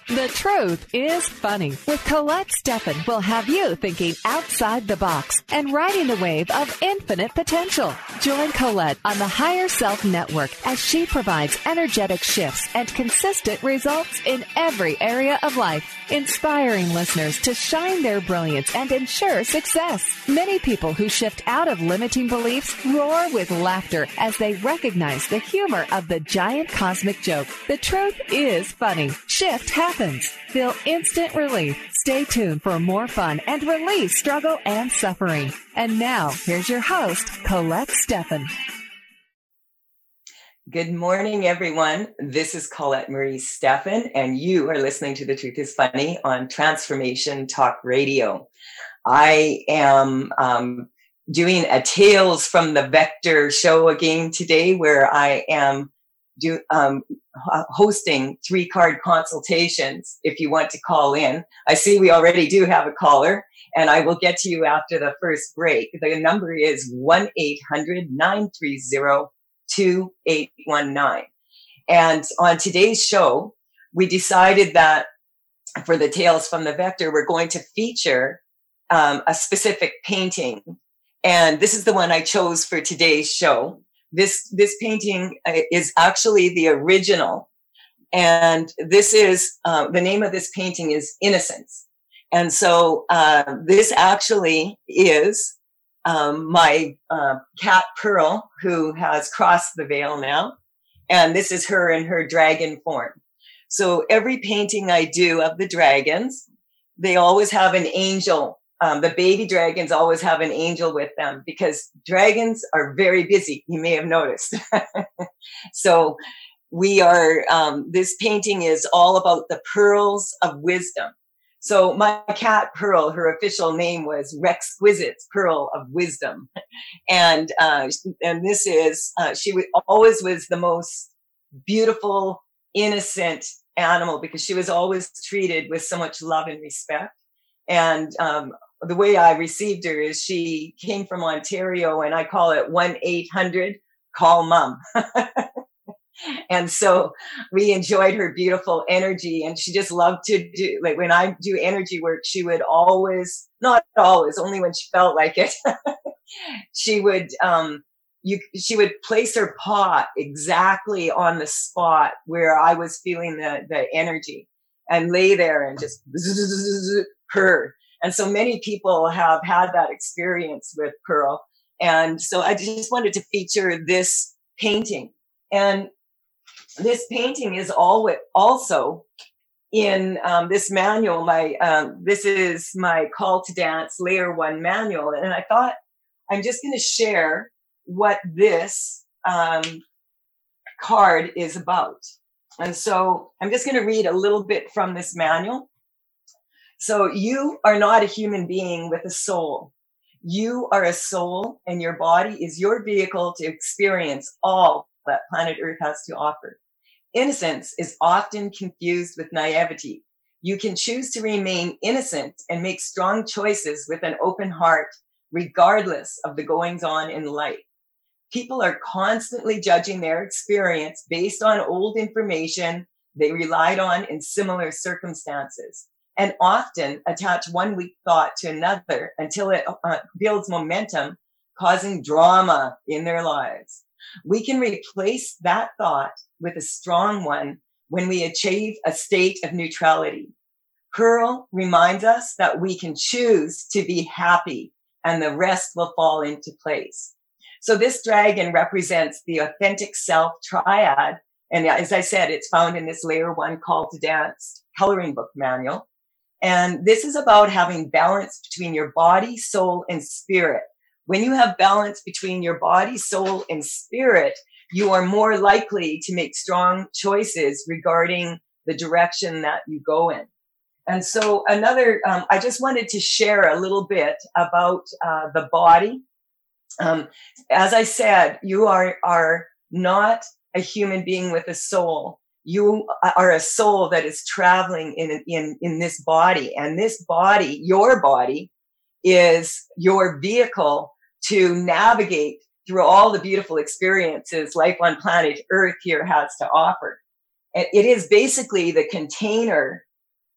The Truth is Funny with Colette Steffen will have you thinking outside the box and riding the wave of infinite potential. Join Colette on the Higher Self Network as she provides energetic shifts and consistent results in every area of life, inspiring listeners to shine their brilliance and ensure success. Many people who shift out of limiting beliefs roar with laughter as they recognize the humor of the giant cosmic joke. The truth is funny. Shift happens. Feel instant relief. Stay tuned for more fun and release struggle and suffering. And now, here's your host, Colette Steffen. Good morning, everyone. This is Colette Marie Steffen, and you are listening to The Truth is Funny on Transformation Talk Radio. I am doing a Tales from the Vector show again today, where I am hosting 3-card consultations if you want to call in. I see we already do have a caller, and I will get to you after the first break. The number is 1-800-930-2819. And on today's show, we decided that for the Tales from the Vector, we're going to feature a specific painting. And this is the one I chose for today's show. This painting is actually the original. And this is, the name of this painting is Innocence. And so this actually is my cat Pearl, who has crossed the veil now. And this is her in her dragon form. So every painting I do of the dragons, they always have an angel. The baby dragons always have an angel with them because dragons are very busy. You may have noticed. So we are, this painting is all about the pearls of wisdom. So my cat Pearl, her official name was Rexquisite's Pearl of Wisdom. And this is, she always was the most beautiful, innocent animal because she was always treated with so much love and respect. And, the way I received her is she came from Ontario, and I call it 1-800-CALL-MOM. And so we enjoyed her beautiful energy, and she just loved to do, like when I do energy work, she would always, not always, only when she felt like it, she would place her paw exactly on the spot where I was feeling the energy and lay there and just purr. And so many people have had that experience with Pearl. And so I just wanted to feature this painting. And this painting is also in this manual. This is my Call to Dance Layer 1 manual. And I thought I'm just going to share what this card is about. And so I'm just going to read a little bit from this manual. So you are not a human being with a soul. You are a soul, and your body is your vehicle to experience all that planet Earth has to offer. Innocence is often confused with naivety. You can choose to remain innocent and make strong choices with an open heart, regardless of the goings-on in life. People are constantly judging their experience based on old information they relied on in similar circumstances, and often attach one weak thought to another until it builds momentum, causing drama in their lives. We can replace that thought with a strong one when we achieve a state of neutrality. Pearl reminds us that we can choose to be happy, and the rest will fall into place. So this dragon represents the authentic self triad. And as I said, it's found in this Layer 1 Call to Dance coloring book manual. And this is about having balance between your body, soul, and spirit. When you have balance between your body, soul, and spirit, you are more likely to make strong choices regarding the direction that you go in. And so I just wanted to share a little bit about the body. As I said, you are not a human being with a soul. You are a soul that is traveling in this body, and this body, your body, is your vehicle to navigate through all the beautiful experiences life on planet Earth here has to offer. And it is basically the container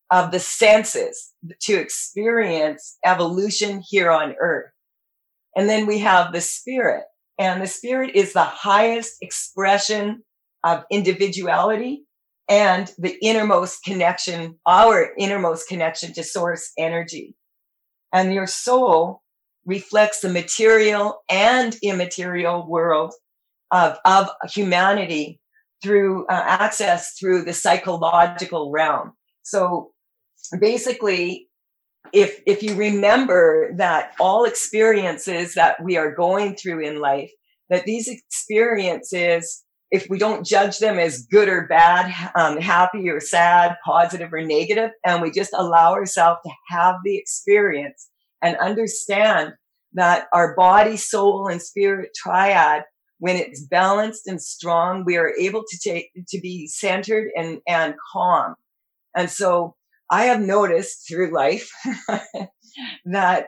of the senses to experience evolution here on earth. And then we have the spirit, and the spirit is the highest expression of individuality and the innermost connection, our innermost connection to source energy. And your soul reflects the material and immaterial world of humanity through access through the psychological realm. So basically, if you remember that all experiences that we are going through in life, that these experiences, if we don't judge them as good or bad, happy or sad, positive or negative, and we just allow ourselves to have the experience and understand that our body, soul, and spirit triad, when it's balanced and strong, we are able to be centered and calm. And so I have noticed through life that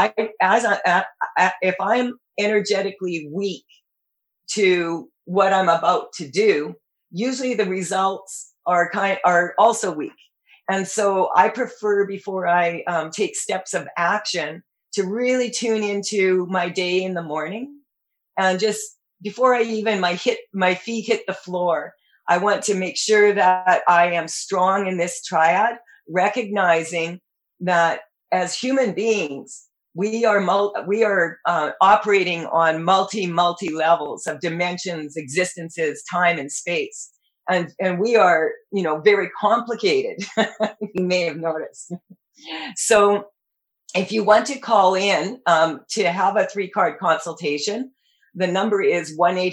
if I'm energetically weak to what I'm about to do, usually the results are also weak. And so I prefer, before I take steps of action, to really tune into my day in the morning, and just before I even my feet hit the floor, I want to make sure that I am strong in this triad, recognizing that as human beings, we are operating on multi levels of dimensions, existences, time and space. And we are, very complicated. You may have noticed. So if you want to call in to have a 3-card consultation, the number is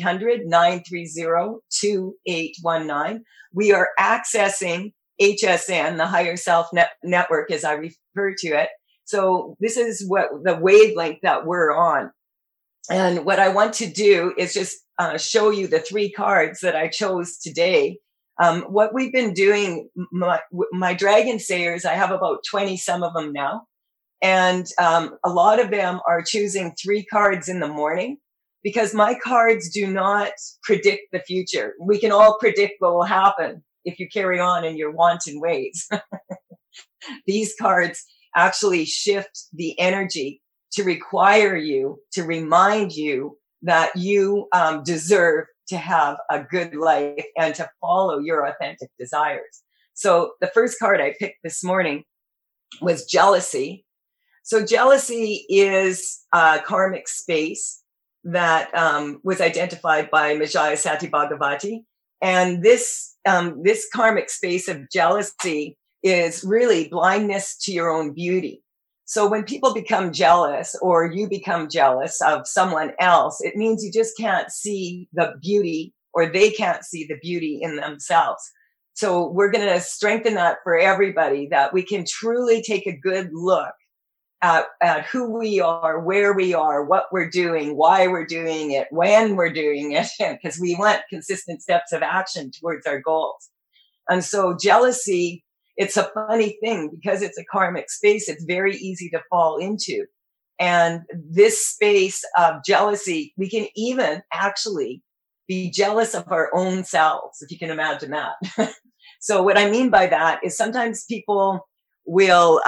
1-800-930-2819. We are accessing HSN, the Higher Self Network, as I refer to it. So this is what the wavelength that we're on. And what I want to do is just show you the 3 cards that I chose today. What we've been doing, my Dragon Sayers, I have about 20 some of them now. And a lot of them are choosing 3 cards in the morning, because my cards do not predict the future. We can all predict what will happen if you carry on in your wanton ways. These cards actually shift the energy to require you, to remind you that you deserve to have a good life and to follow your authentic desires. So the first card I picked this morning was jealousy. So jealousy is a karmic space that was identified by Majaya Sati Bhagavati. And this karmic space of jealousy is really blindness to your own beauty. So when people become jealous, or you become jealous of someone else, it means you just can't see the beauty, or they can't see the beauty in themselves. So we're going to strengthen that for everybody, that we can truly take a good look at who we are, where we are, what we're doing, why we're doing it, when we're doing it, because we want consistent steps of action towards our goals. And so jealousy, it's a funny thing, because it's a karmic space. It's very easy to fall into. And this space of jealousy, we can even actually be jealous of our own selves, if you can imagine that. So what I mean by that is sometimes people will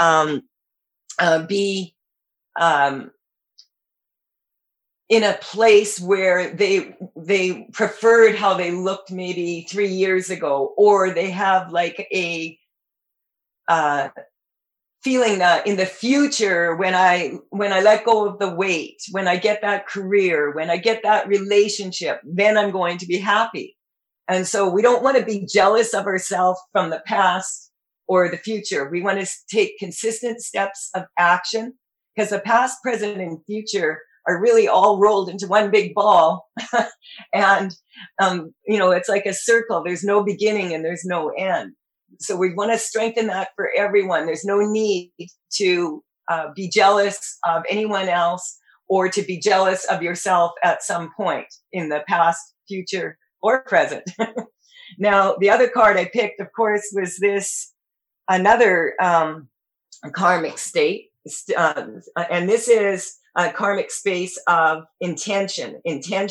be in a place where they preferred how they looked maybe 3 years ago, or they have like a feeling that in the future, when I let go of the weight, when I get that career, when I get that relationship, then I'm going to be happy. And so we don't want to be jealous of ourselves from the past or the future. We want to take consistent steps of action, because the past, present, and future are really all rolled into one big ball. And, it's like a circle. There's no beginning and there's no end. So we want to strengthen that for everyone. There's no need to be jealous of anyone else, or to be jealous of yourself at some point in the past, future, or present. Now, the other card I picked, of course, was another karmic state. And this is a karmic space of intent.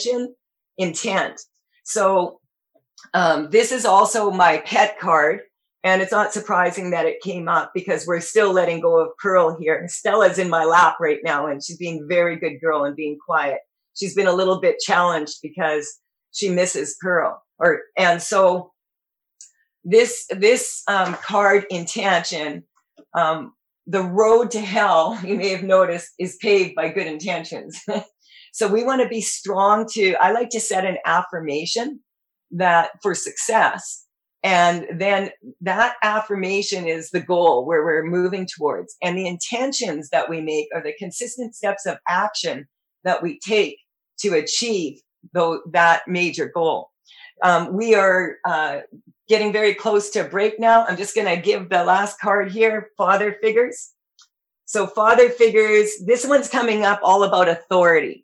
So this is also my pet card. And it's not surprising that it came up because we're still letting go of Pearl here. Stella's in my lap right now, and she's being a very good girl and being quiet. She's been a little bit challenged because she misses Pearl. And so this card intention, the road to hell, you may have noticed, is paved by good intentions. So we want to be strong I like to set an affirmation that for success. And then that affirmation is the goal where we're moving towards. And the intentions that we make are the consistent steps of action that we take to achieve that major goal. We are getting very close to a break now. I'm just going to give the last card here, Father Figures. So Father Figures, this one's coming up all about authority.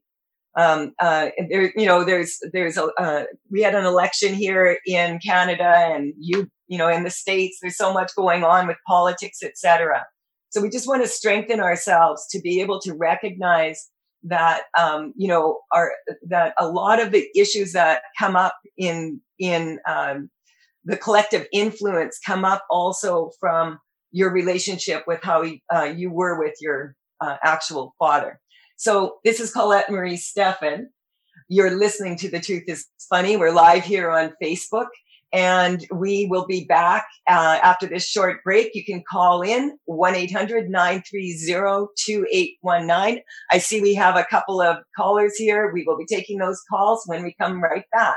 We had an election here in Canada, and in the States, there's so much going on with politics, etc. So we just want to strengthen ourselves to be able to recognize that, that a lot of the issues that come up in the collective influence come up also from your relationship with how you were with your actual father. So this is Colette Marie Steffen. You're listening to The Truth is Funny. We're live here on Facebook, and we will be back after this short break. You can call in 1-800-930-2819. I see we have a couple of callers here. We will be taking those calls when we come right back.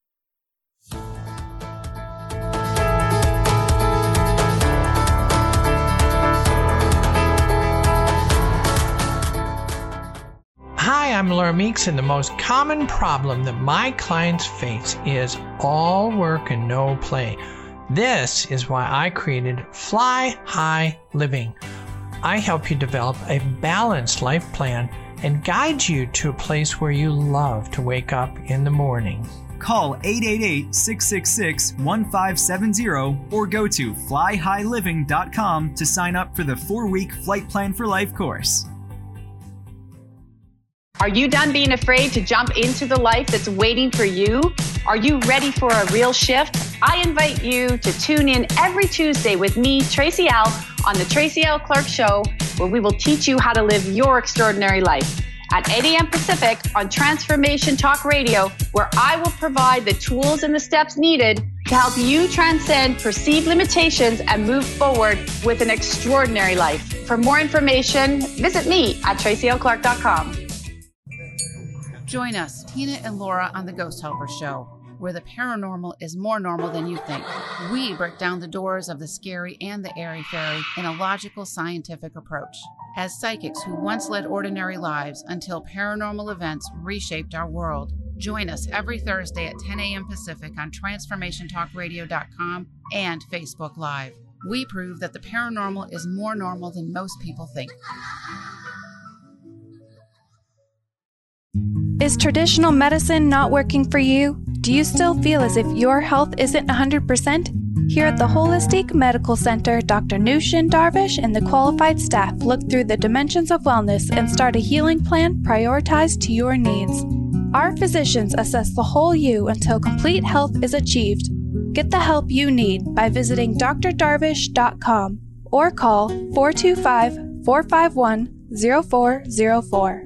Hi, I'm Laura Meeks, and the most common problem that my clients face is all work and no play. This is why I created Fly High Living. I help you develop a balanced life plan and guide you to a place where you love to wake up in the morning. Call 888-666-1570 or go to flyhighliving.com to sign up for the 4-week Flight Plan for Life course. Are you done being afraid to jump into the life that's waiting for you? Are you ready for a real shift? I invite you to tune in every Tuesday with me, Tracy L., on the Tracy L. Clark Show, where we will teach you how to live your extraordinary life. At 8 a.m. Pacific on Transformation Talk Radio, where I will provide the tools and the steps needed to help you transcend perceived limitations and move forward with an extraordinary life. For more information, visit me at tracylclark.com. Join us, Tina and Laura, on the Ghost Helper Show, where the paranormal is more normal than you think. We break down the doors of the scary and the airy-fairy in a logical, scientific approach. As psychics who once led ordinary lives until paranormal events reshaped our world, join us every Thursday at 10 a.m. Pacific on TransformationTalkRadio.com and Facebook Live. We prove that the paranormal is more normal than most people think. Is traditional medicine not working for you? Do you still feel as if your health isn't 100%? Here at the Holistic Medical Center, Dr. Nushin Darvish and the qualified staff look through the dimensions of wellness and start a healing plan prioritized to your needs. Our physicians assess the whole you until complete health is achieved. Get the help you need by visiting drdarvish.com or call 425-451-0404.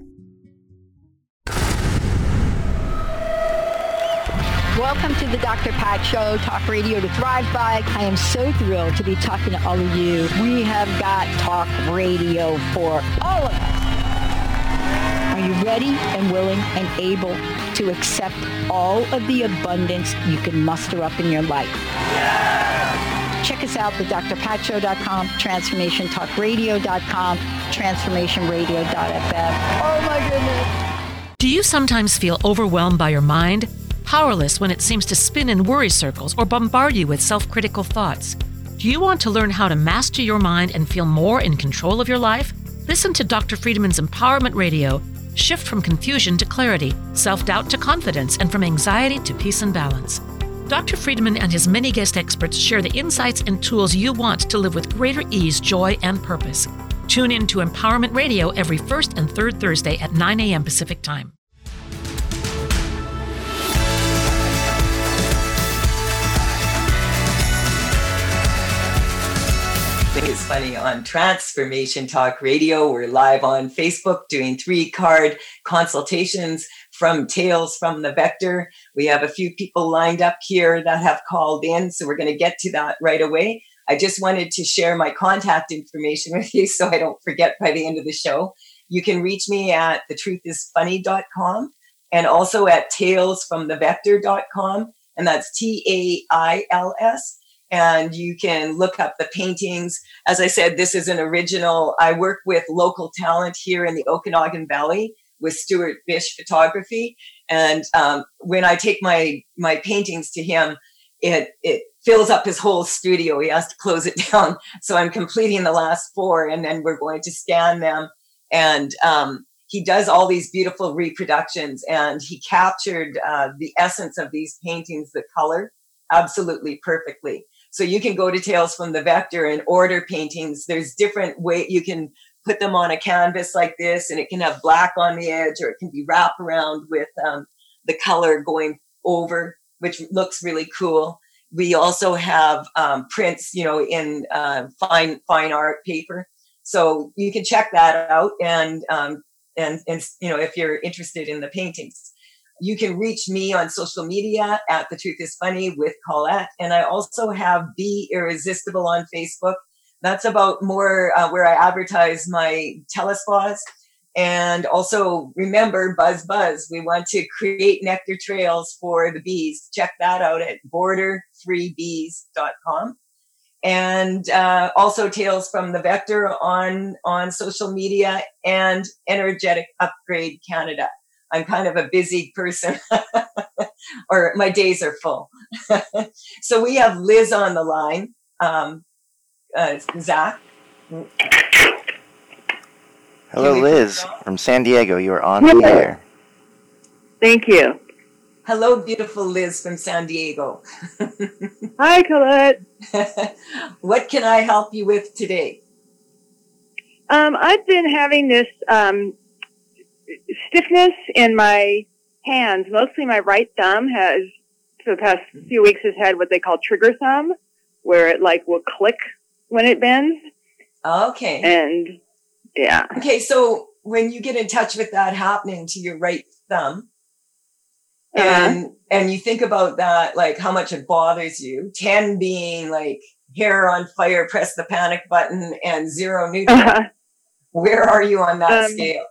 Welcome to the Dr. Pat Show, Talk Radio to Thrive By. I am so thrilled to be talking to all of you. We have got talk radio for all of us. Are you ready and willing and able to accept all of the abundance you can muster up in your life? Yeah! Check us out at drpatshow.com, transformationtalkradio.com, transformationradio.fm. Oh my goodness. Do you sometimes feel overwhelmed by your mind? Powerless when it seems to spin in worry circles or bombard you with self-critical thoughts? Do you want to learn how to master your mind and feel more in control of your life? Listen to Dr. Friedman's Empowerment Radio. Shift from confusion to clarity, self-doubt to confidence, and from anxiety to peace and balance. Dr. Friedman and his many guest experts share the insights and tools you want to live with greater ease, joy, and purpose. Tune in to Empowerment Radio every first and third Thursday at 9 a.m. Pacific Time. is Funny on Transformation Talk Radio. We're live on Facebook doing 3-card consultations from Tales from the Vector. We have a few people lined up here that have called in, so we're going to get to that right away. I just wanted to share my contact information with you so I don't forget by the end of the show. You can reach me at thetruthисfunny.com and also at talesfromthevector.com, and that's TAILS. And you can look up the paintings. As I said, this is an original. I work with local talent here in the Okanagan Valley with Stuart Bish Photography. And when I take my paintings to him, it fills up his whole studio. He has to close it down. So I'm completing the last 4, and then we're going to scan them. And he does all these beautiful reproductions, and he captured the essence of these paintings, the color, absolutely perfectly. So you can go to Tales from the Vector and order paintings. There's different ways you can put them on a canvas like this, and it can have black on the edge, or it can be wrapped around with the color going over, which looks really cool. We also have prints, in fine art paper. So you can check that out, and if you're interested in the paintings. You can reach me on social media at The Truth is Funny with Colette. And I also have Be Irresistible on Facebook. That's about more where I advertise my telespas. And also remember, Buzz Buzz. We want to create nectar trails for the bees. Check that out at border3bees.com. And also Tales from the Vector on social media, and Energetic Upgrade Canada. I'm kind of a busy person, or my days are full. So we have Liz on the line. Zach? Hello, Liz from San Diego. You're on the air. Thank you. Hello, beautiful Liz from San Diego. Hi, Colette. What can I help you with today? I've been having this stiffness in my hands. Mostly my right thumb has, for the past few weeks, has had what they call trigger thumb, where it will click when it bends. Okay. And yeah. Okay, so when you get in touch with that happening to your right thumb, and you think about that, how much it bothers you, 10 being hair on fire, press the panic button, and 0 neutral. Where are you on that scale?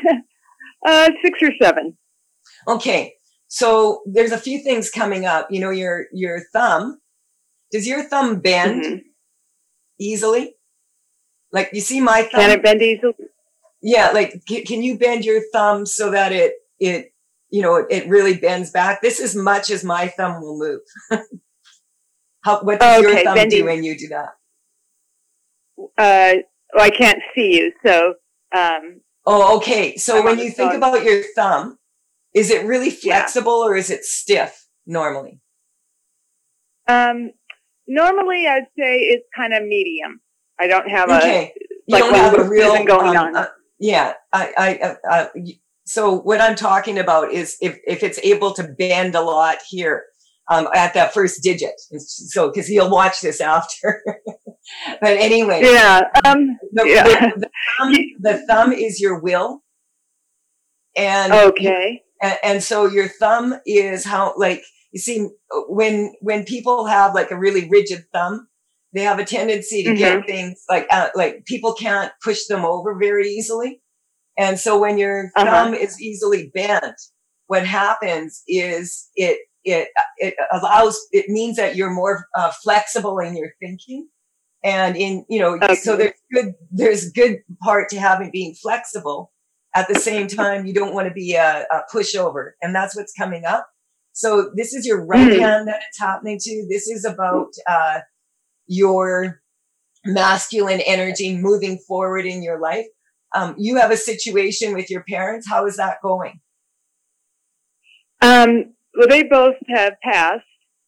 6 or 7. Okay. So there's a few things coming up. Your thumb, does your thumb bend easily? You see my thumb? Can it bend easily? Yeah. Can you bend your thumb so that it really bends back? This is much as my thumb will move. What does your thumb do when you do that? I can't see you. So, okay. So when you think about your thumb, is it really flexible or is it stiff normally? Normally I'd say it's kind of medium. I don't have you don't have a real going on. So what I'm talking about is if it's able to bend a lot here at that first digit. So because you'll watch this after. But anyway. Yeah. The thumb is your will. And okay. And so your thumb is how, you see, when people have a really rigid thumb, they have a tendency to get things people can't push them over very easily. And so when your thumb is easily bent, what happens is it means that you're more flexible in your thinking. And so there's good part to having being flexible. At the same time, you don't want to be a pushover. And that's what's coming up. So this is your right hand that it's happening to. This is about your masculine energy moving forward in your life. You have a situation with your parents. How is that going? Well, they both have passed.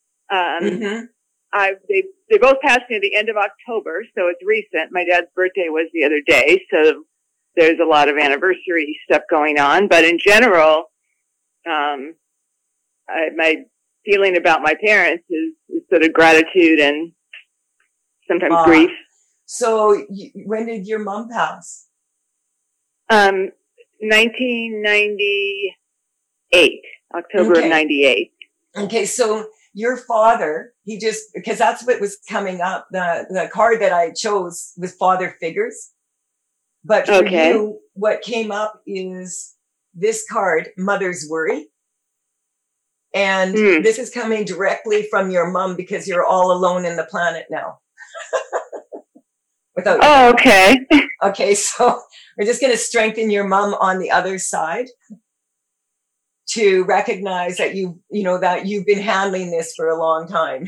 They both passed near the end of October, so it's recent. My dad's birthday was the other day, so there's a lot of anniversary stuff going on. But in general, my feeling about my parents is sort of gratitude and sometimes grief. So when did your mom pass? 1998, October of 98. Okay, so your father, because that's what was coming up. The card that I chose was father figures. But for you, what came up is this card, mother's worry. And this is coming directly from your mom because you're all alone in the planet now. Okay, so we're just going to strengthen your mom on the other side to recognize that that you've been handling this for a long time.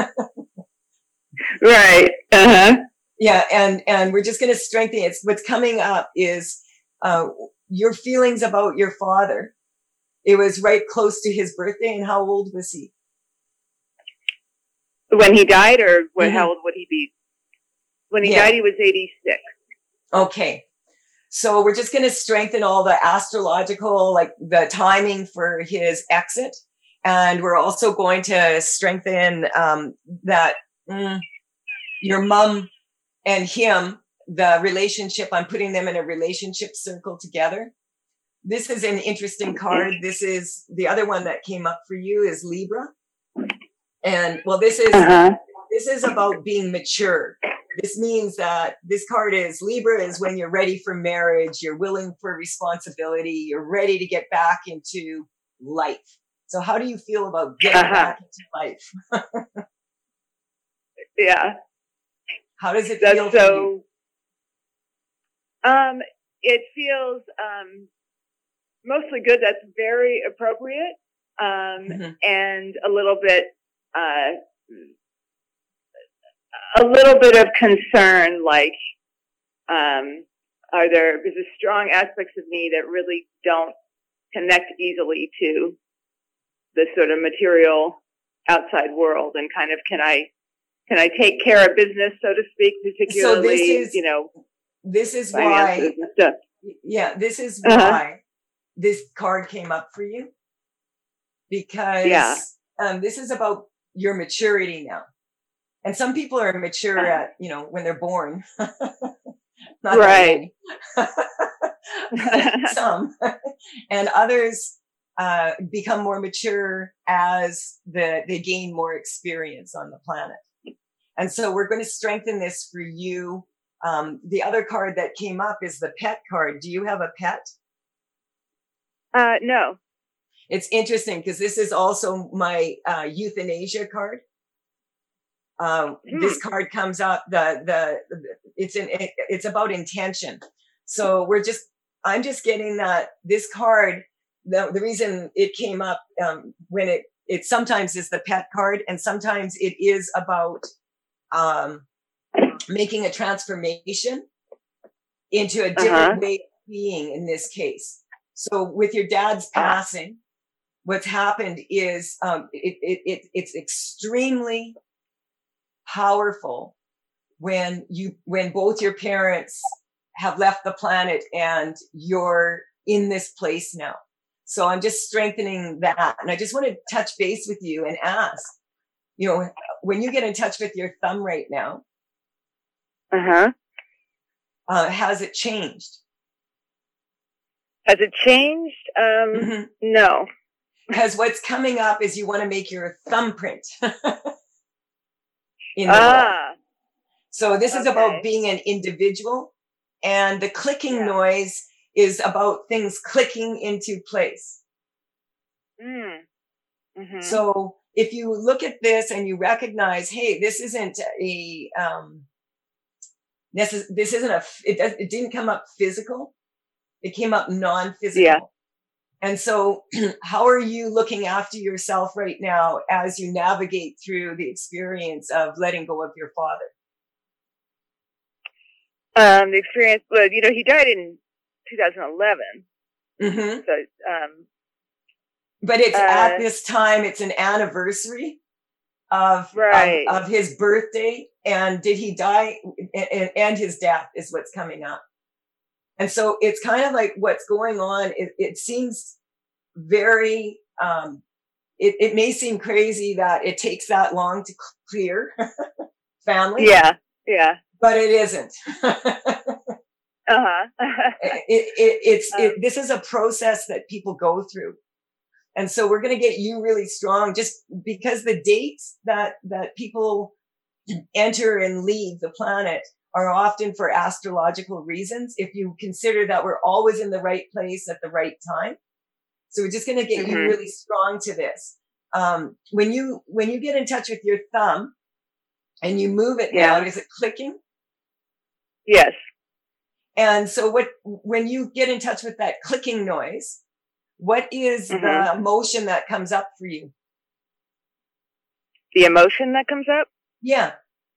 Right. Yeah, and we're just going to strengthen it. What's coming up is your feelings about your father. It was right close to his birthday, and how old was he? When he died, or how old would he be? When he died, he was 86. Okay. So we're just going to strengthen all the astrological, like the timing for his exit. And we're also going to strengthen that your mom and him, the relationship. I'm putting them in a relationship circle together. This is an interesting card. This is the other one that came up for you is Libra. And this is about being mature. This means that this card is Libra is when you're ready for marriage, you're willing for responsibility, you're ready to get back into life. So how do you feel about getting back into life? Yeah. How does it feel for you? It feels mostly good. That's very appropriate. And a little bit of concern, like, there's a strong aspects of me that really don't connect easily to the sort of material outside world, and kind of, can I take care of business, so to speak, particularly, this is why, this is why this card came up for you, because this is about your maturity now. And some people are mature at, when they're born. Not right. Some. And others become more mature as they gain more experience on the planet. And so we're going to strengthen this for you. The other card that came up is the pet card. Do you have a pet? No. It's interesting because this is also my euthanasia card. This card comes up. It's about intention. So I'm just getting that this card. The reason it came up when it sometimes is the pet card, and sometimes it is about making a transformation into a different way of being in this case. So with your dad's passing, what's happened is it's extremely powerful when both your parents have left the planet and you're in this place now. So I'm just strengthening that. And I just want to touch base with you and ask, when you get in touch with your thumb right now, has it changed? Has it changed? No. Because what's coming up is you want to make your thumbprint in the world. So this is about being an individual, and the clicking noise is about things clicking into place. So if you look at this and you recognize, hey, this isn't it didn't come up physical. It came up non-physical. Yeah. And so how are you looking after yourself right now as you navigate through the experience of letting go of your father? The experience, he died in 2011. So, but it's at this time, it's an anniversary of his birthday. And did he die? And his death is what's coming up. And so it's kind of like what's going on. It seems very, it may seem crazy that it takes that long to clear family. Yeah. But it isn't. This is a process that people go through. And so we're going to get you really strong just because the dates that people enter and leave the planet are often for astrological reasons. If you consider that we're always in the right place at the right time. So we're just going to get you really strong to this. When you get in touch with your thumb and you move it now, is it clicking? Yes. And so when you get in touch with that clicking noise, what is the emotion that comes up for you? The emotion that comes up? Yeah.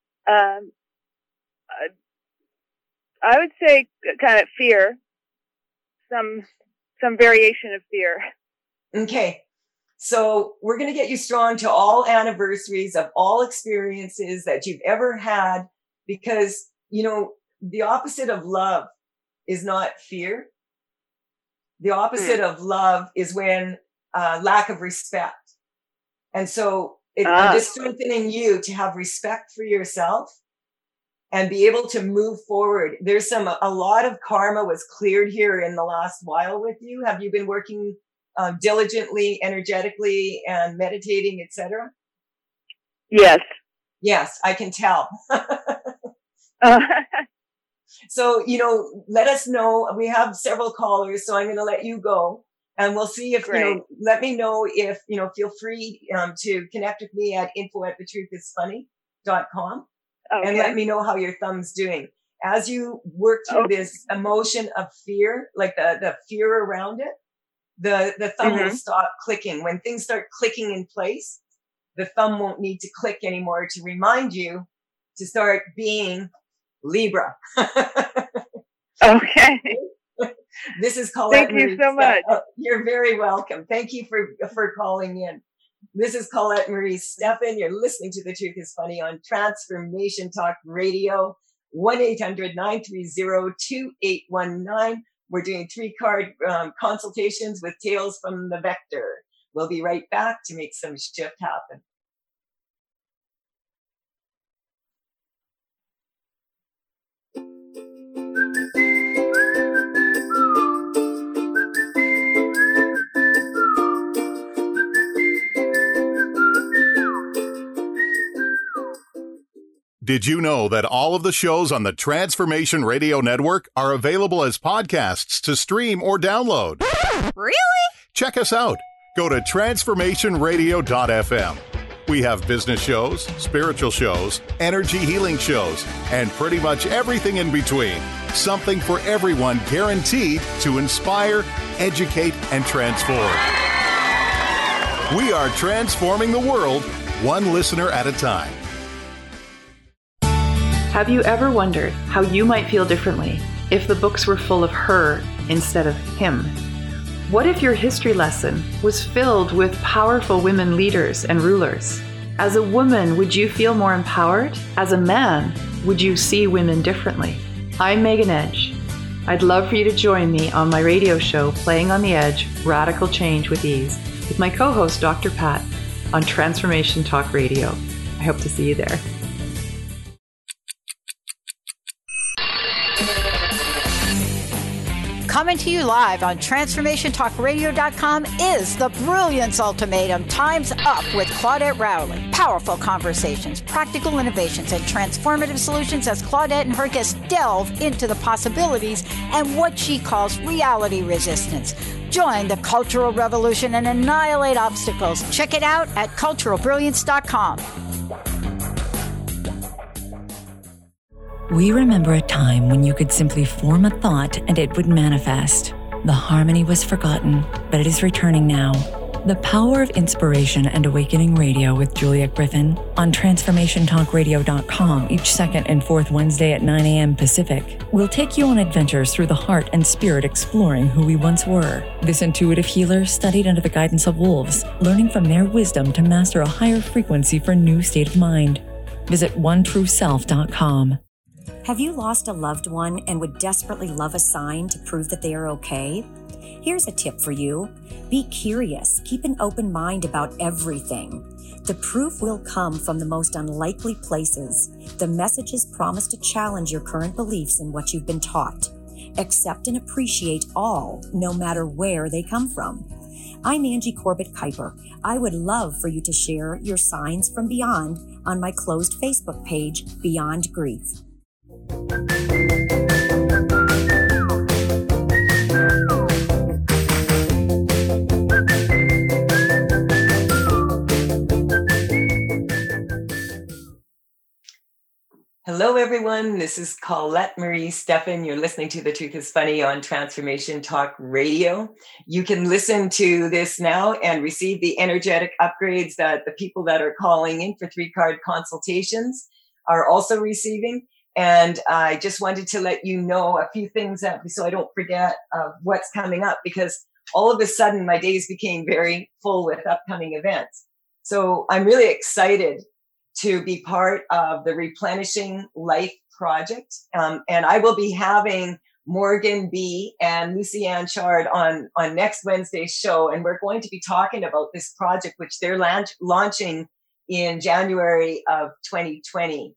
I would say kind of fear, some variation of fear. Okay. So we're going to get you strong to all anniversaries of all experiences that you've ever had, because, you know, the opposite of love is not fear. The opposite of love is when lack of respect. And so I'm just strengthening you to have respect for yourself and be able to move forward. There's a lot of karma was cleared here in the last while with you. Have you been working diligently, energetically, and meditating, etc.? Yes. Yes, I can tell. So, you know, let us know. We have several callers, so I'm going to let you go. And we'll see if, you know, let me know if, you know, feel free to connect with me at info@thetruthисfunny.com. Okay. And let me know how your thumb's doing. As you work through this emotion of fear, like the fear around it, the thumb will stop clicking. When things start clicking in place, the thumb won't need to click anymore to remind you to start being Libra. Okay. This is Colette. Thank you so much. You're very welcome. Thank you for calling in. This is Colette Marie Stephan. You're listening to The Truth is Funny on Transformation Talk Radio, 1-800-930-2819. We're doing 3-card consultations with Tales from the Vector. We'll be right back to make some shift happen. Did you know that all of the shows on the Transformation Radio Network are available as podcasts to stream or download? Really? Check us out. Go to transformationradio.fm. We have business shows, spiritual shows, energy healing shows, and pretty much everything in between. Something for everyone, guaranteed to inspire, educate, and transform. We are transforming the world, one listener at a time. Have you ever wondered how you might feel differently if the books were full of her instead of him? What if your history lesson was filled with powerful women leaders and rulers? As a woman, would you feel more empowered? As a man, would you see women differently? I'm Megan Edge. I'd love for you to join me on my radio show, Playing on the Edge, Radical Change with Ease, with my co-host, Dr. Pat, on Transformation Talk Radio. I hope to see you there. Coming to you live on TransformationTalkRadio.com is The Brilliance Ultimatum. Time's Up with Claudette Rowley. Powerful conversations, practical innovations, and transformative solutions as Claudette and her guests delve into the possibilities and what she calls reality resistance. Join the cultural revolution and annihilate obstacles. Check it out at culturalbrilliance.com. We remember a time when you could simply form a thought and it would manifest. The harmony was forgotten, but it is returning now. The Power of Inspiration and Awakening Radio with Julia Griffin on TransformationTalkRadio.com each second and fourth Wednesday at 9 a.m. Pacific will take you on adventures through the heart and spirit, exploring who we once were. This intuitive healer studied under the guidance of wolves, learning from their wisdom to master a higher frequency for a new state of mind. Visit OneTrueSelf.com. Have you lost a loved one and would desperately love a sign to prove that they are okay? Here's a tip for you. Be curious. Keep an open mind about everything. The proof will come from the most unlikely places. The messages promise to challenge your current beliefs and what you've been taught. Accept and appreciate all, no matter where they come from. I'm Angie Corbett Kuiper. I would love for you to share your signs from beyond on my closed Facebook page, Beyond Grief. Hello, everyone. This is Colette Marie Steffen. You're listening to The Truth is Funny on Transformation Talk Radio. You can listen to this now and receive the energetic upgrades that the people that are calling in for 3-card consultations are also receiving. And I just wanted to let you know a few things so I don't forget what's coming up, because all of a sudden my days became very full with upcoming events. So I'm really excited to be part of the Replenishing Life Project. And I will be having Morgan B. and Lucy Ann Chard on next Wednesday's show. And we're going to be talking about this project, which they're launching in January of 2020.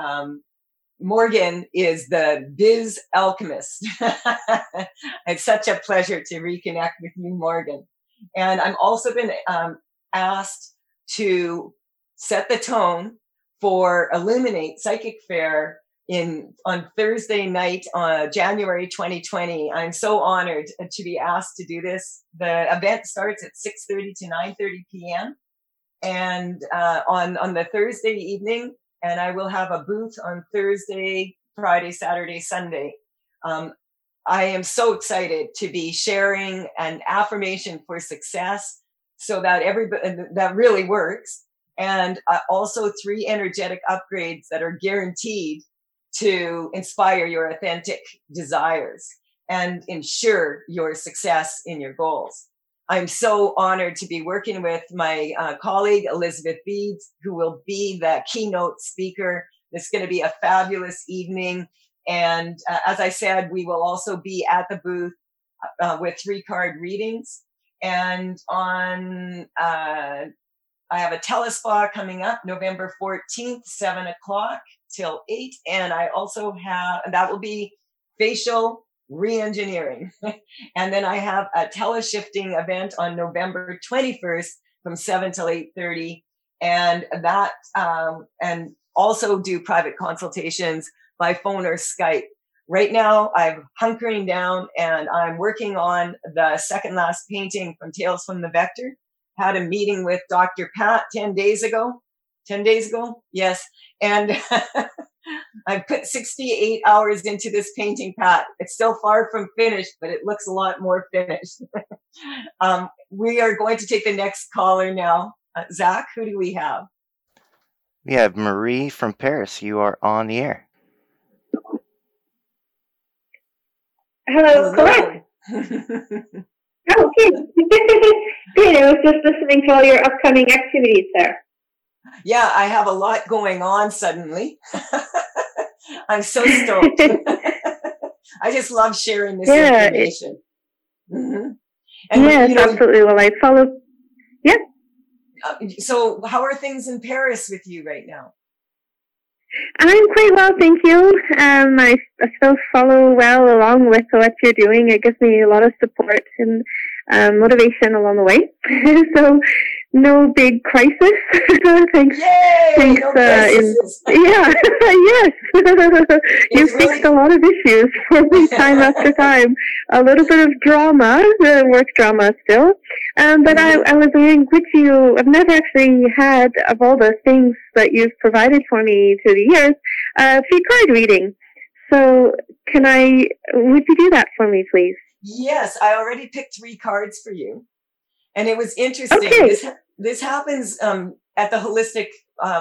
Morgan is the Biz Alchemist. It's such a pleasure to reconnect with you, Morgan. And I'm also been asked to set the tone for Illuminate Psychic Fair on Thursday night, January 2020. I'm so honored to be asked to do this. The event starts at 6:30 to 9:30 p.m. and on the Thursday evening, and I will have a booth on Thursday, Friday, Saturday, Sunday. I am so excited to be sharing an affirmation for success so that that really works. And also 3 energetic upgrades that are guaranteed to inspire your authentic desires and ensure your success in your goals. I'm so honored to be working with my colleague, Elizabeth Beeds, who will be the keynote speaker. It's going to be a fabulous evening. And as I said, we will also be at the booth with 3-card readings. And I have a telespa coming up November 14th, 7 o'clock till 8. And I also that will be facial re-engineering. And then I have a teleshifting event on November 21st from 7 till 8:30. And and also do private consultations by phone or Skype. Right now, I'm hunkering down and I'm working on the second last painting from Tales from the Vector. Had a meeting with Dr. Pat 10 days ago. 10 days ago? Yes. And I put 68 hours into this painting, Pat. It's still far from finished, but it looks a lot more finished. We are going to take the next caller now. Zach, who do we have? We have Marie from Paris. You are on the air. Hello, Colette. Oh, good. Good. I was just listening to all your upcoming activities there. Yeah, I have a lot going on suddenly. I'm so stoked. I just love sharing this information. And, yes, absolutely. Well, I follow. Yeah. So how are things in Paris with you right now? I'm quite well, thank you. I still follow well along with what you're doing. It gives me a lot of support and motivation along the way. So no big crisis. Thanks. Yay! Thanks, no crisis. Yeah, yes. You've fixed a lot of issues for me time after time. A little bit of drama, work drama still. But I was wondering, I've never actually had, of all the things that you've provided for me through the years, 3-card reading. So would you do that for me, please? Yes, I already picked 3 cards for you. And it was interesting. Okay. This happens at the holistic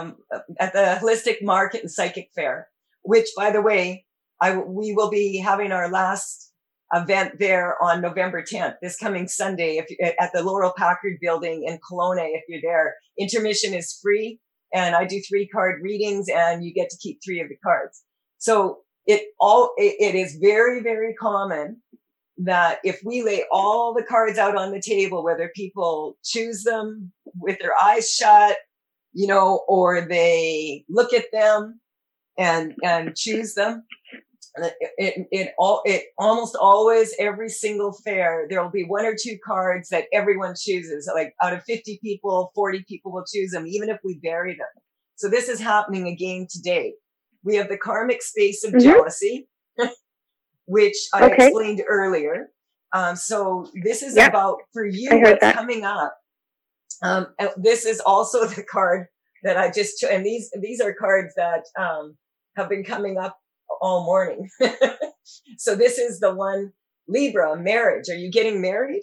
market and psychic fair, which, by the way, we will be having our last event there on November 10th, this coming Sunday, at the Laurel Packard building in Kelowna. If you're there, intermission is free, and I do 3-card readings, and you get to keep 3 of the cards. So it is very, very common that if we lay all the cards out on the table, whether people choose them with their eyes shut, you know, or they look at them and choose them, it almost always, every single fair, there will be one or two cards that everyone chooses. Like out of 50 people, 40 people will choose them, even if we vary them. So this is happening again today. We have the karmic space of jealousy, which I explained earlier. So this is about, for you, what's coming up. This is also the card that I just, and these are cards that have been coming up all morning. So this is the one, Libra, marriage. Are you getting married?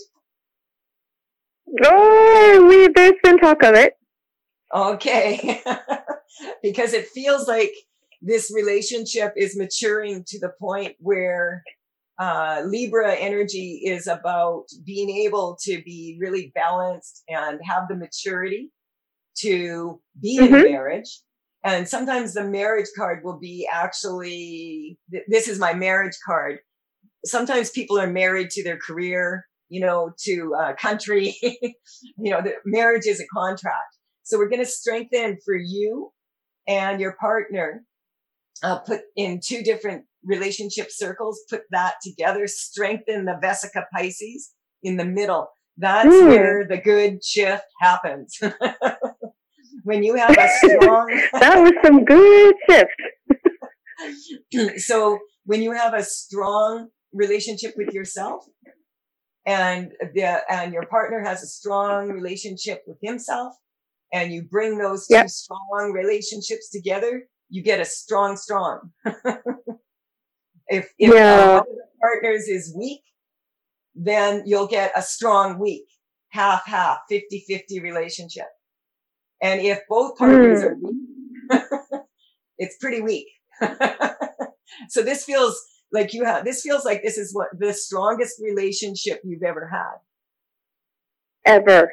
Oh, there's been talk of it. Okay. Because it feels like this relationship is maturing to the point where Libra energy is about being able to be really balanced and have the maturity to be in marriage. And sometimes the marriage card will be actually, this is my marriage card. Sometimes people are married to their career, you know, to country, you know, the marriage is a contract. So we're going to strengthen for you and your partner, put in two different relationship circles, put that together, strengthen the Vesica Pisces in the middle. That's where the good shift happens. When you have a strong... That was some good shift. So when you have a strong relationship with yourself and your partner has a strong relationship with himself, and you bring those two strong relationships together, you get a strong. If one of the partners is weak, then you'll get a strong weak, half, 50-50 relationship. And if both partners are weak, it's pretty weak. So this feels like this is what the strongest relationship you've ever had. Ever.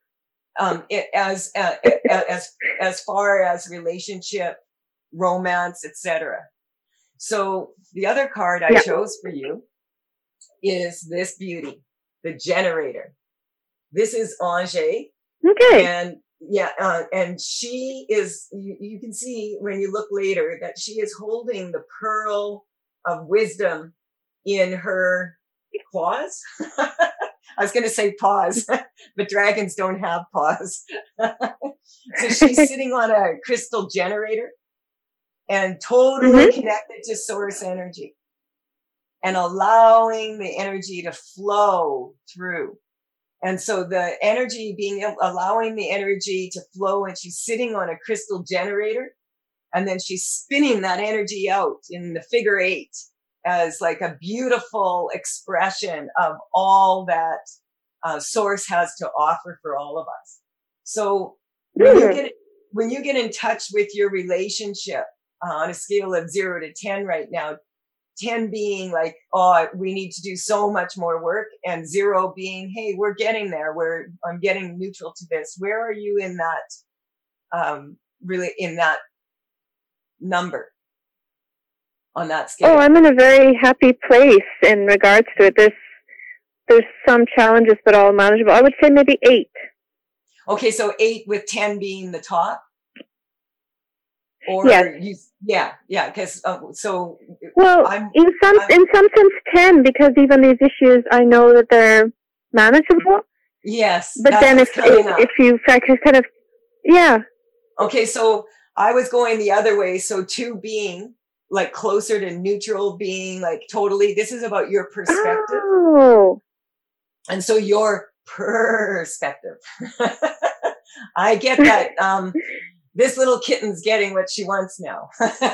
As far as relationship, romance, etc. So the other card I chose for you is this beauty, the generator. This is Ange. Okay. And and she is, you can see when you look later that she is holding the pearl of wisdom in her claws. I was going to say paws, but dragons don't have paws. So she's sitting on a crystal generator and totally connected to source energy and allowing the energy to flow through. And so the energy allowing the energy to flow, and she's sitting on a crystal generator, and then she's spinning that energy out in the figure 8 as like a beautiful expression of all that source has to offer for all of us. So when you get in touch with your relationship on a scale of 0 to 10 right now, 10 being like, oh, we need to do so much more work, and 0 being, hey, we're getting there. I'm getting neutral to this. Where are you in that, really in that number on that scale? Oh, I'm in a very happy place in regards to it. There's some challenges, but all manageable. I would say maybe 8. Okay, so 8 with 10 being the top. Or because so. Well, in some sense, 10, because even these issues, I know that they're manageable. Yes, but then if you practice kind of, Okay, so I was going the other way. So 2 being like closer to neutral, being like totally. This is about your perspective. Oh. And so your perspective. I get that. This little kitten's getting what she wants now.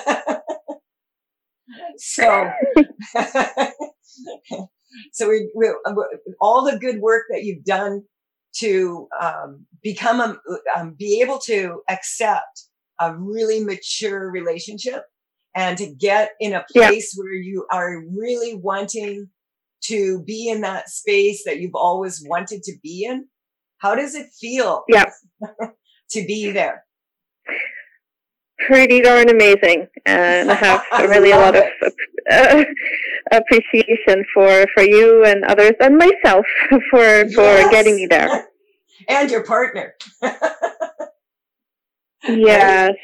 So we all the good work that you've done to be able to accept a really mature relationship and to get in a place where you are really wanting to be in that space that you've always wanted to be in. How does it feel to be there? pretty darn amazing, and I have really a lot of appreciation for you and others and myself for getting me there. And your partner. Yes.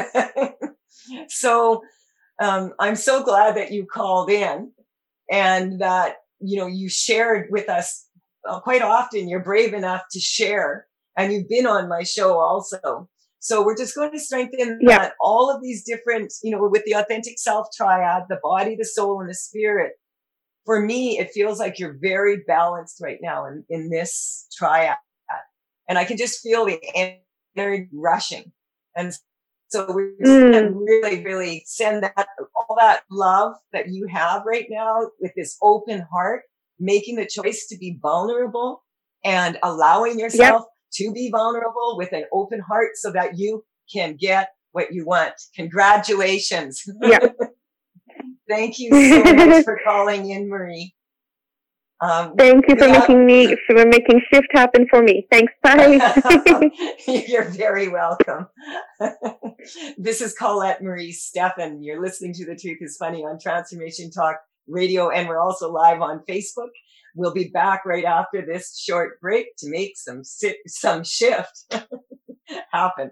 So I'm so glad that you called in and that, you shared with us quite often. You're brave enough to share, and you've been on my show also. So we're just going to strengthen that all of these different, with the authentic self triad, the body, the soul, and the spirit. For me, it feels like you're very balanced right now in this triad. And I can just feel the energy rushing. And so we're just going to really, really send all that love that you have right now with this open heart, making the choice to be vulnerable and allowing yourself to be vulnerable with an open heart so that you can get what you want. Congratulations. Yeah. Thank you so much for calling in, Marie. Thank you for making shift happen for me. Thanks. Bye. You're very welcome. This is Colette Marie Stephan. You're listening to The Truth is Funny on Transformation Talk Radio, and we're also live on Facebook. We'll be back right after this short break to make some shift happen.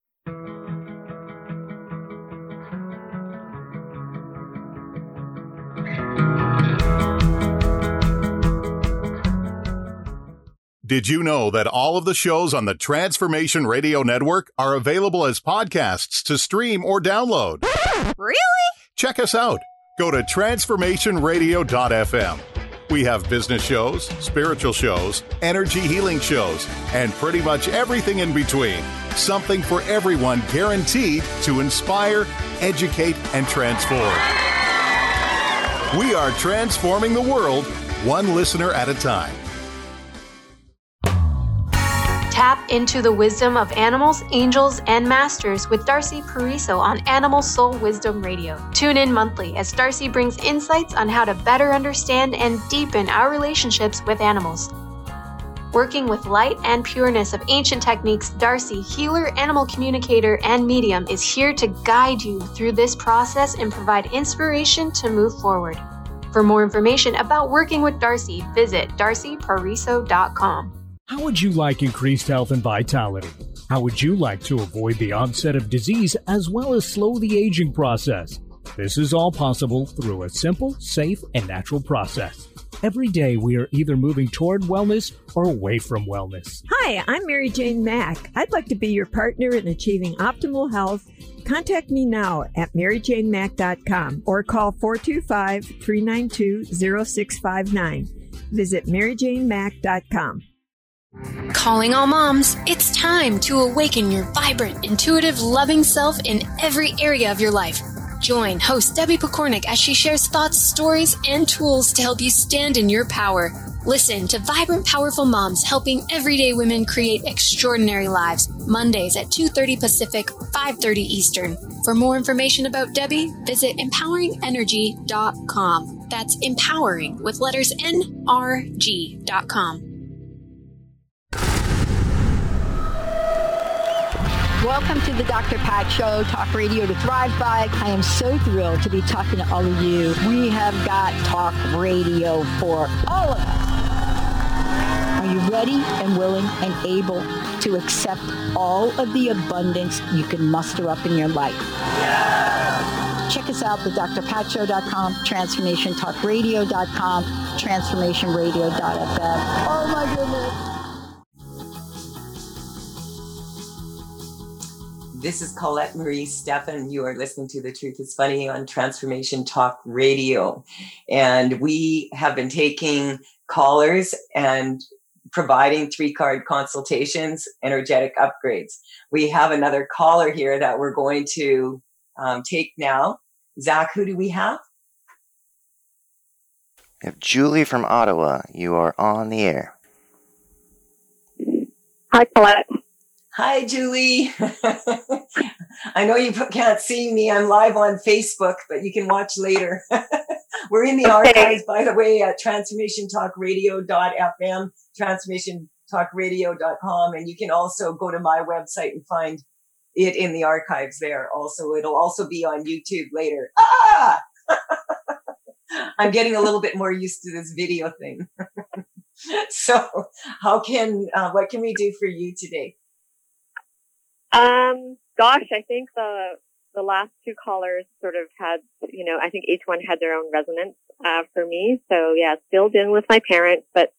Did you know that all of the shows on the Transformation Radio Network are available as podcasts to stream or download? Really? Check us out. Go to transformationradio.fm. We have business shows, spiritual shows, energy healing shows, and pretty much everything in between. Something for everyone, guaranteed to inspire, educate, and transform. We are transforming the world, one listener at a time. Tap into the wisdom of animals, angels, and masters with Darcy Pariso on Animal Soul Wisdom Radio. Tune in monthly as Darcy brings insights on how to better understand and deepen our relationships with animals. Working with light and pureness of ancient techniques, Darcy, healer, animal communicator, and medium, is here to guide you through this process and provide inspiration to move forward. For more information about working with Darcy, visit darcypariso.com. How would you like increased health and vitality? How would you like to avoid the onset of disease as well as slow the aging process? This is all possible through a simple, safe, and natural process. Every day we are either moving toward wellness or away from wellness. Hi, I'm Mary Jane Mack. I'd like to be your partner in achieving optimal health. Contact me now at maryjanemack.com or call 425-392-0659. Visit maryjanemack.com. Calling all moms, it's time to awaken your vibrant, intuitive, loving self in every area of your life. Join host Debbie Pokornik as she shares thoughts, stories, and tools to help you stand in your power. Listen to Vibrant, Powerful Moms, helping everyday women create extraordinary lives. Mondays at 2:30 Pacific, 5:30 Eastern. For more information about Debbie, visit empoweringenergy.com. That's empowering with letters NRG.com. Welcome to the Dr. Pat Show, Talk Radio to Thrive By. I am so thrilled to be talking to all of you. We have got talk radio for all of us. Are you ready and willing and able to accept all of the abundance you can muster up in your life? Check us out at drpatshow.com, transformationtalkradio.com, transformationradio.fm. Oh my goodness. This is Colette Marie Stephan. You are listening to The Truth is Funny on Transformation Talk Radio. And we have been taking callers and providing 3-card consultations, energetic upgrades. We have another caller here that we're going to take now. Zach, who do we have? We have Julie from Ottawa. You are on the air. Hi, Colette. Hi, Julie. I know you can't see me. I'm live on Facebook, but you can watch later. We're in the archives, by the way, at transformationtalkradio.fm, transformationtalkradio.com, and you can also go to my website and find it in the archives there. Also, it'll also be on YouTube later. Ah! I'm getting a little bit more used to this video thing. So what can we do for you today? Gosh, I think the last two callers sort of had, I think each one had their own resonance, for me. So yeah, still dealing with my parents, but,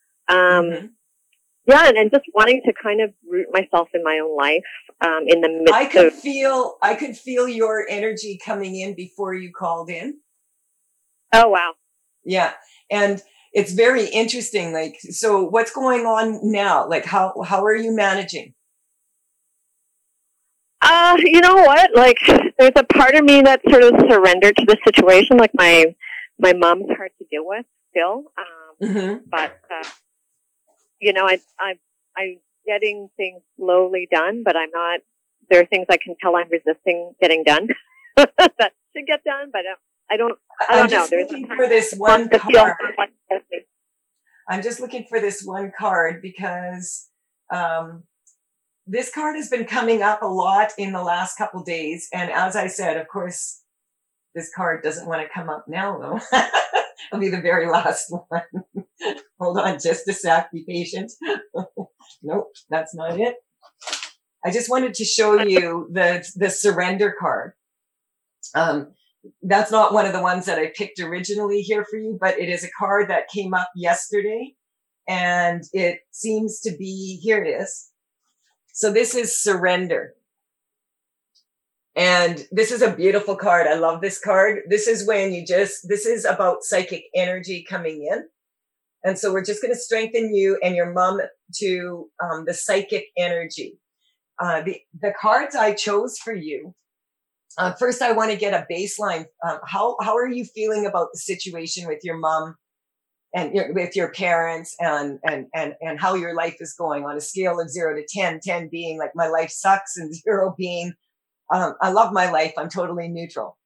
yeah, and just wanting to kind of root myself in my own life, in the midst I could feel your energy coming in before you called in. Oh, wow. Yeah. And it's very interesting. Like, so what's going on now? Like, how are you managing? You know what? Like, there's a part of me that sort of surrendered to the situation. Like, my mom's hard to deal with still. But, I'm getting things slowly done, but there are things I can tell I'm resisting getting done that should get done, but I don't know. There's looking for this one card. I'm just looking for this one card because, this card has been coming up a lot in the last couple of days. And as I said, of course, this card doesn't want to come up now, though. It'll be the very last one. Hold on just a sec. Be patient. Nope, that's not it. I just wanted to show you the surrender card. That's not one of the ones that I picked originally here for you, but it is a card that came up yesterday. And it seems to be, here it is. So this is surrender. And this is a beautiful card. I love this card. This is when this is about psychic energy coming in. And so we're just going to strengthen you and your mom to the psychic energy. The cards I chose for you. First, I want to get a baseline. How are you feeling about the situation with your mom and with your parents and how your life is going on a scale of 0 to 10, 10 being like my life sucks and 0 being, I love my life. I'm totally neutral.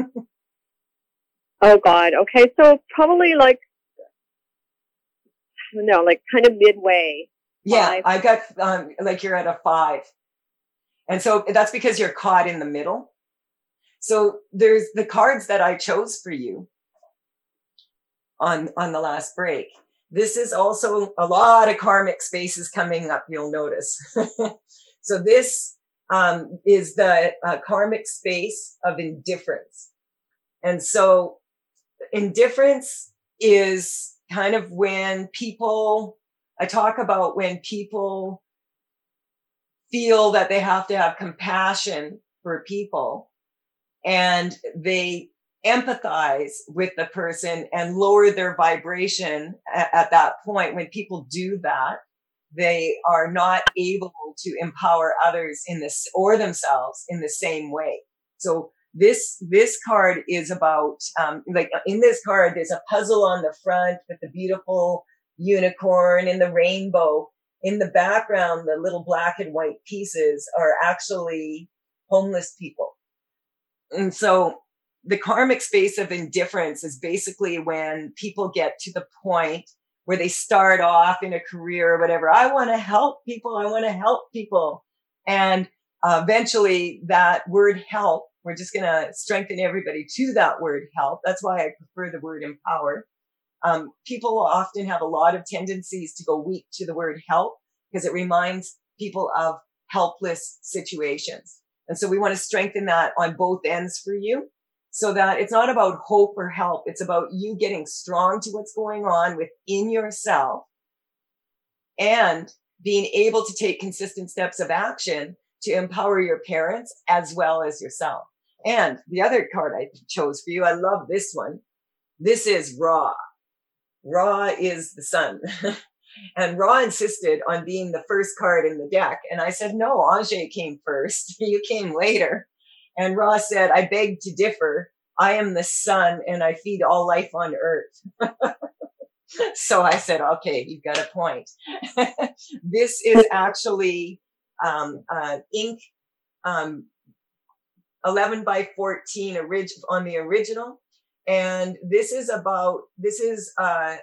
Oh God. Okay. So probably like kind of midway. Yeah. 5. I got, like you're at a 5. And so that's because you're caught in the middle. So there's the cards that I chose for you on the last break. This is also a lot of karmic spaces coming up, you'll notice. So this is the karmic space of indifference. And so indifference is kind of when I talk about when people feel that they have to have compassion for people and they empathize with the person and lower their vibration at that point. When people do that, they are not able to empower others in this or themselves in the same way. So this card is about, like in this card, there's a puzzle on the front with the beautiful unicorn and the rainbow. In the background, the little black and white pieces are actually homeless people. And so the karmic space of indifference is basically when people get to the point where they start off in a career or whatever. I want to help people. And eventually that word help, we're just going to strengthen everybody to that word help. That's why I prefer the word empower. People often have a lot of tendencies to go weak to the word help because it reminds people of helpless situations. And so we want to strengthen that on both ends for you so that it's not about hope or help. It's about you getting strong to what's going on within yourself and being able to take consistent steps of action to empower your parents as well as yourself. And the other card I chose for you, I love this one. This is Ra. Ra is the sun. And Ra insisted on being the first card in the deck. And I said, no, Ajay came first. You came later. And Ra said, I beg to differ. I am the sun and I feed all life on earth. So I said, okay, you've got a point. This is actually ink 11 by 14 on the original. And this is a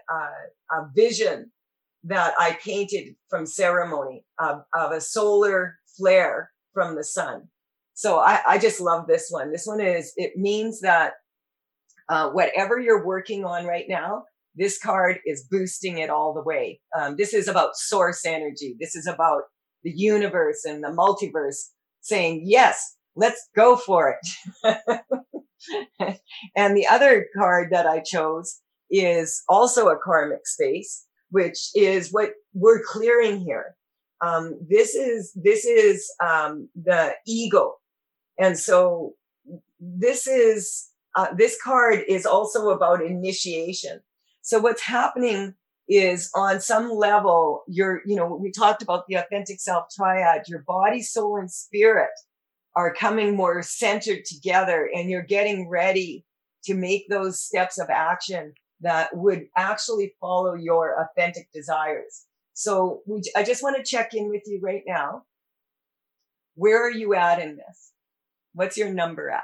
vision that I painted from ceremony of a solar flare from the sun. So I just love this one. This one it means that whatever you're working on right now, this card is boosting it all the way. This is about source energy. This is about the universe and the multiverse saying, yes, let's go for it. And the other card that I chose is also a karmic space, which is what we're clearing here. This is the ego. And so this card is also about initiation. So what's happening is on some level, we talked about the authentic self triad, your body, soul, and spirit are coming more centered together, and you're getting ready to make those steps of action that would actually follow your authentic desires. So I just want to check in with you right now. Where are you at in this? What's your number at?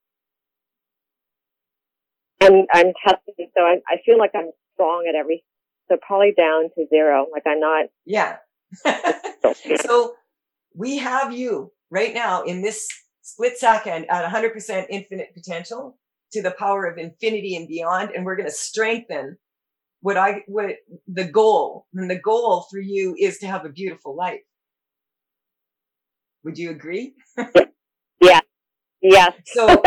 I'm testing, so I feel like I'm strong at everything. So probably down to 0. Like I'm not. Yeah. So we have you right now in this split second at 100% infinite potential to the power of infinity and beyond. And we're going to strengthen what the goal. And the goal for you is to have a beautiful life. Would you agree? Yeah. Yeah. So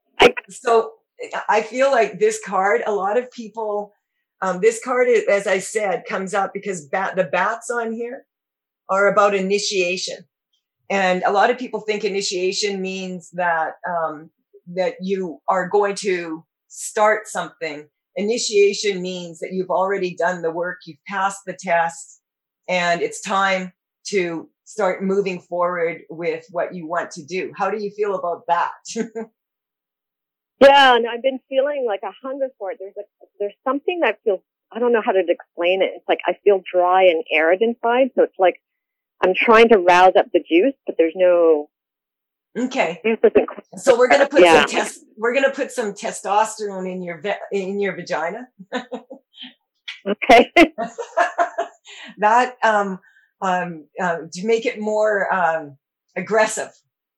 I feel like this card, a lot of people, this card, as I said, comes up because the bats on here are about initiation. And a lot of people think initiation means that you are going to start something. Initiation means that you've already done the work, you've passed the test, and it's time to start moving forward with what you want to do. How do you feel about that? Yeah, and I've been feeling like a hunger for it. There's something that feels, I don't know how to explain it. It's like I feel dry and arid inside. So it's like I'm trying to rouse up the juice, but there's no. Okay. So we're gonna put some testosterone in your vagina. Okay. That to make it more aggressive.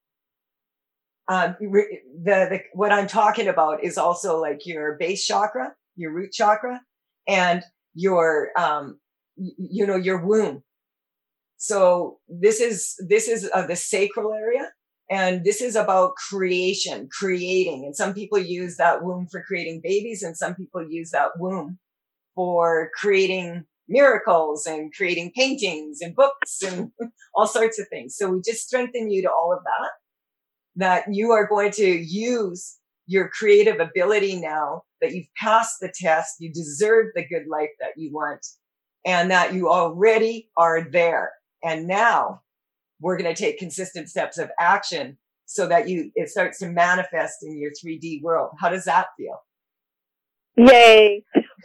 What I'm talking about is also like your base chakra, your root chakra, and your your womb. So this is the sacral area, and this is about creating. And some people use that womb for creating babies, and some people use that womb for creating miracles and creating paintings and books and all sorts of things. So we just strengthen you to all of that you are going to use your creative ability now that you've passed the test, you deserve the good life that you want, and that you already are there. And now we're going to take consistent steps of action so that it starts to manifest in your 3D world. How does that feel? Yay.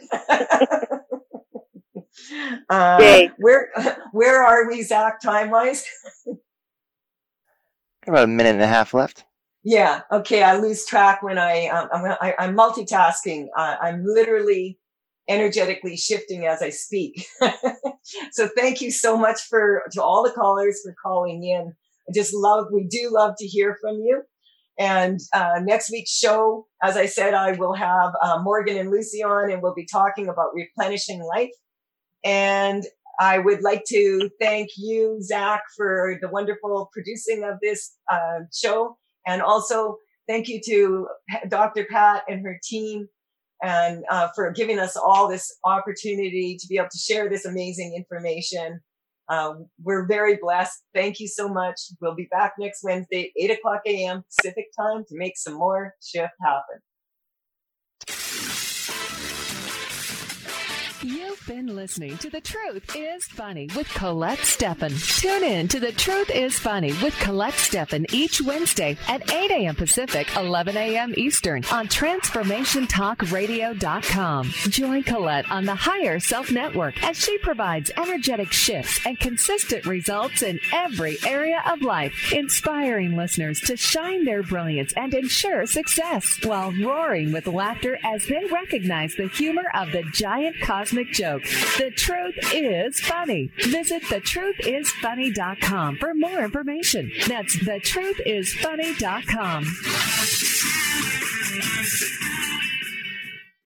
Yay. Where are we, Zach, time-wise? About a minute and a half left. Yeah. Okay. I lose track when I'm multitasking. I'm literally energetically shifting as I speak. So thank you so much to all the callers for calling in. We do love to hear from you. And next week's show, as I said, I will have Morgan and Lucy on, and we'll be talking about replenishing life. And I would like to thank you, Zach, for the wonderful producing of this show. And also thank you to Dr. Pat and her team and for giving us all this opportunity to be able to share this amazing information. We're very blessed. Thank you so much. We'll be back next Wednesday, 8:00 a.m. Pacific time to make some more shift happen. You've been listening to The Truth is Funny with Colette Steffen. Tune in to The Truth is Funny with Colette Steffen each Wednesday at 8 a.m. Pacific, 11 a.m. Eastern on TransformationTalkRadio.com. Join Colette on the Higher Self Network as she provides energetic shifts and consistent results in every area of life, inspiring listeners to shine their brilliance and ensure success while roaring with laughter as they recognize the humor of the giant cosmic cosmic joke. The truth is funny. Visit thetruthisfunny.com for more information. That's thetruthisfunny.com.